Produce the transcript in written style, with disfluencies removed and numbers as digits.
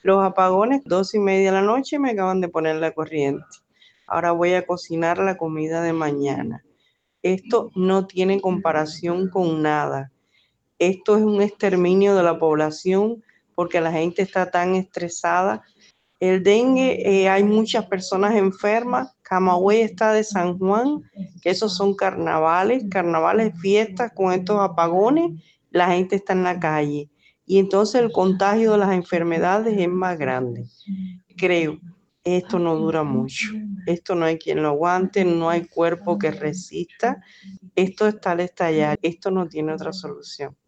Los apagones, 2:30 de la noche, me acaban de poner la corriente. Ahora voy a cocinar la comida de mañana. Esto no tiene comparación con nada. Esto es un exterminio de la población porque la gente está tan estresada. El dengue, hay muchas personas enfermas. Camagüey está de San Juan, que esos son carnavales, fiestas con estos apagones, la gente está en la calle. Y entonces el contagio de las enfermedades es más grande. Creo, esto no dura mucho. Esto no hay quien lo aguante, no hay cuerpo que resista. Esto está al estallar, esto no tiene otra solución.